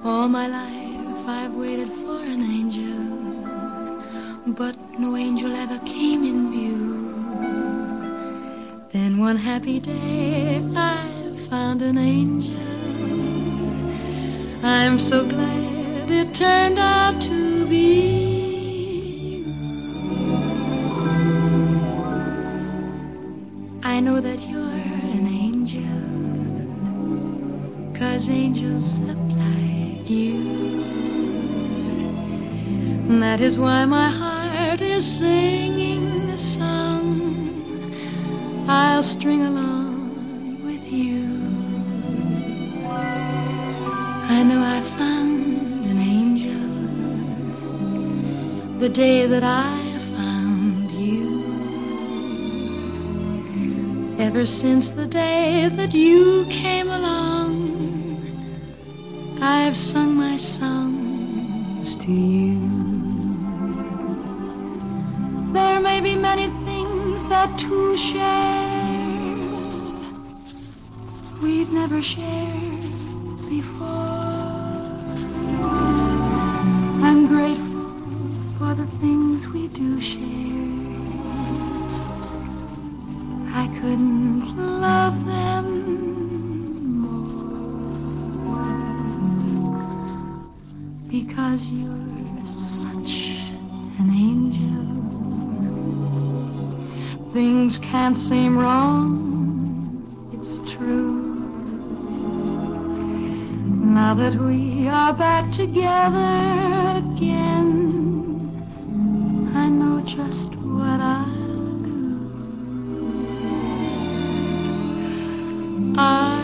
All my life I've waited for an angel, but no angel ever came in view. Then one happy day I found an angel. I'm so glad it turned out to be. I know that you're an angel, 'cause angels look like you. That is why my heart is singing a song I'll string along with you. I know I found an angel the day that I found you. Ever since the day that you came along, I've sung my songs to you. There may be many things that two share we've never shared before. I'm grateful for the things we do share. I couldn't love them more, because you're such an angel. Things can't seem wrong, it's true. Now that we are back together again, I know just what I'll do.